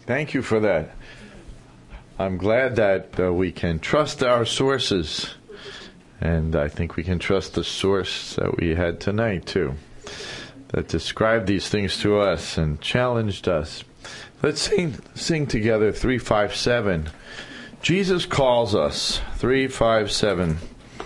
Thank you for that. I'm glad that we can trust our sources. And I think we can trust the source that we had tonight, too, that described these things to us and challenged us. Let's sing together 357. Jesus calls us, 357.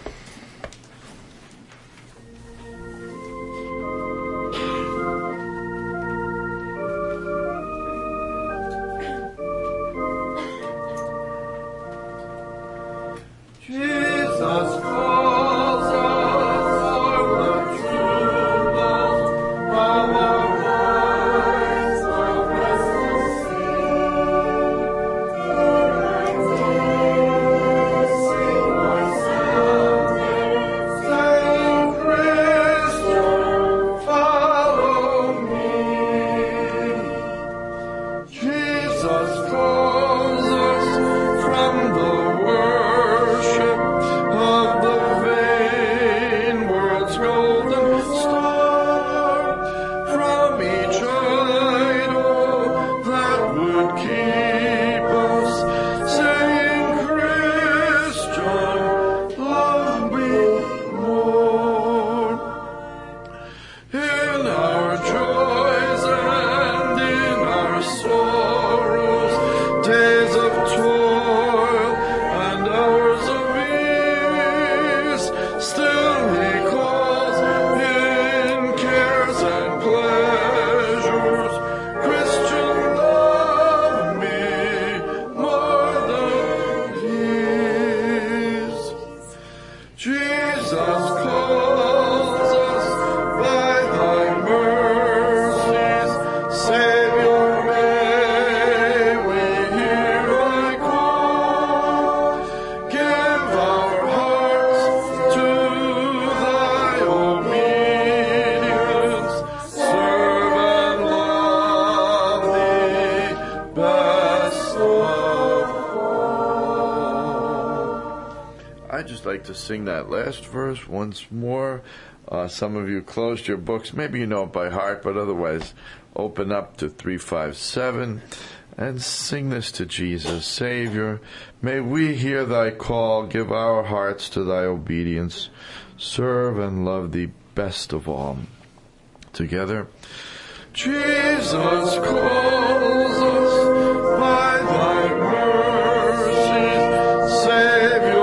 To sing that last verse once more. Some of you closed your books. Maybe you know it by heart, but otherwise open up to 357 and sing this to Jesus. Savior, may we hear thy call, give our hearts to thy obedience, serve and love thee best of all. Together. Jesus calls us by thy mercies, Savior.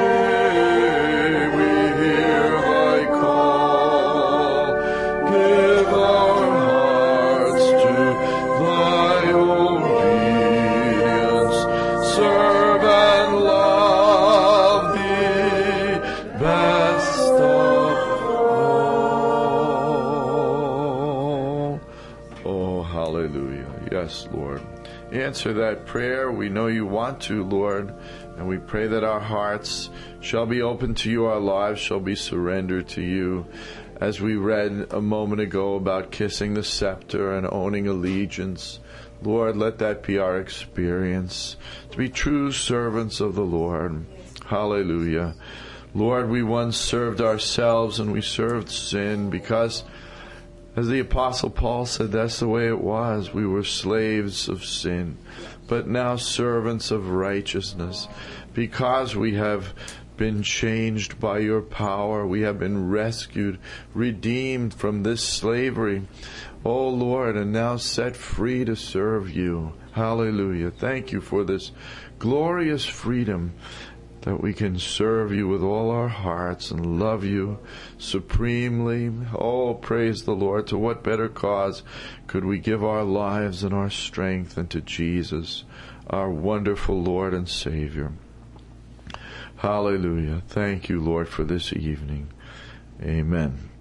Yes, Lord. Answer that prayer. We know you want to, Lord, and we pray that our hearts shall be open to you, our lives shall be surrendered to you. As we read a moment ago about kissing the scepter and owning allegiance, Lord, let that be our experience, to be true servants of the Lord. Hallelujah. Lord, we once served ourselves and we served sin because, as the Apostle Paul said, that's the way it was. We were slaves of sin, but now servants of righteousness. Because we have been changed by your power, we have been rescued, redeemed from this slavery, oh Lord, and now set free to serve you. Hallelujah. Thank you for this glorious freedom that we can serve you with all our hearts and love you supremely. Oh, praise the Lord. To what better cause could we give our lives and our strength than to Jesus, our wonderful Lord and Savior? Hallelujah. Thank you, Lord, for this evening. Amen.